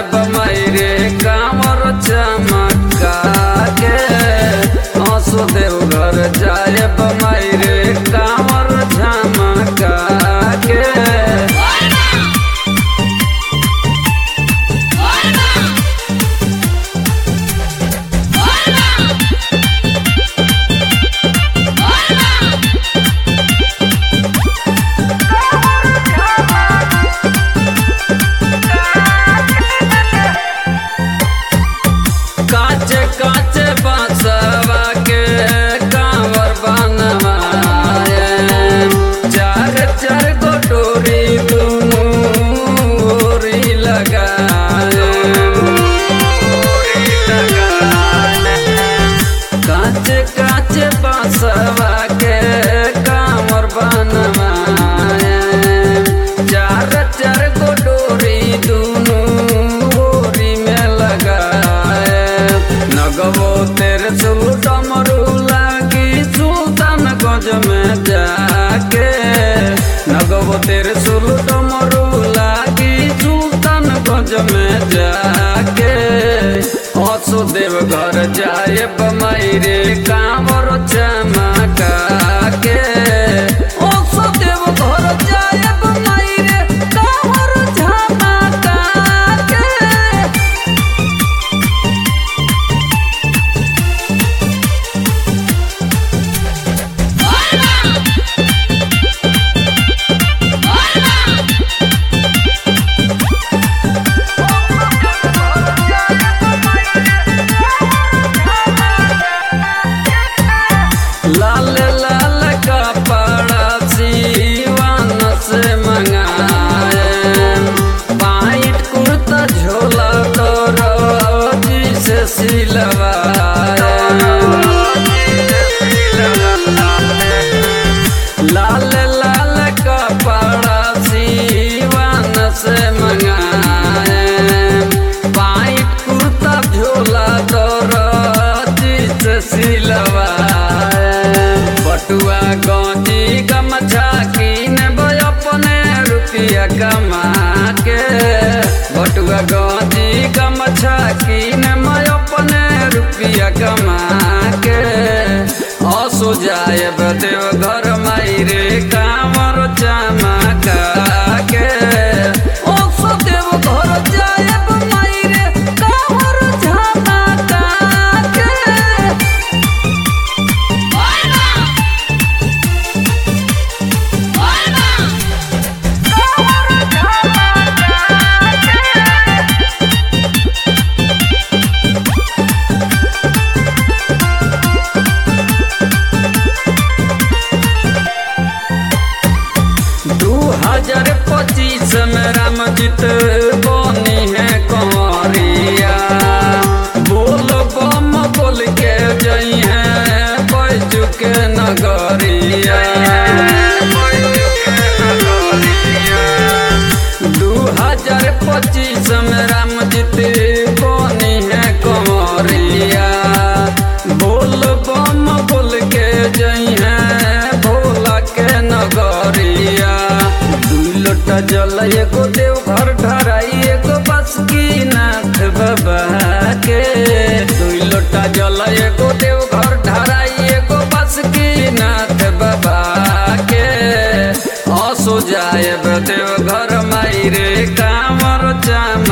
बमाई रे कामर चमका के आंसू देव घर जाए बमाई रे कामर झमका के काचे काचे बांसवा के कांवर बनवाए चार चार गो डोरी दुनू ओरी लगाए काचे काचे बांसवा के कांवर बनवाए चार चार गो डोरी दुनू ओरी में लगाए नगवो तेरे सुलू डमरू लागी सुल्तान गंज में जाके नगवो तेरे सुलू डमरू लागी सुल्तान गंज में जाके आंसू देव घर जाए बमाई रे कांवर चमका के आंसू देव घर जाए बमाई रे कांवर झमका के लाल लाल कपड़ा सीवान से मंगाए पाइट कुर्ता झोला दरोजी से सिलवाए लाल लाल कपड़ा सीवान से मंगाए पाइट कुर्ता झोला दरोजी से सिलवाए बटुआ गौजी गमछा कीन अपने रुपया कमा के बटुआ गौजी गमछा कीन अपने रुपया कमा के आंसू जाए देव घर माई रे कांवर चमका के आंसू देव घर जाए माई रे कांवर झमका के हजार 25 में रामजीत बनी है कंवरिया बोल बम बोल के जई है बैजू के नगरिया 2025 में रामजीत बनी है कंवरिया बोल बम बोल के जई है भोला के नगरिया लोटा जल एगो देव घर ढराई एगो बासुकीनाथ बाबा के दुई लोटा जल एगो देव घर ढराई एगो बासुकीनाथ बाबा के आंसू जाए देव घर माई रे कांवर चमका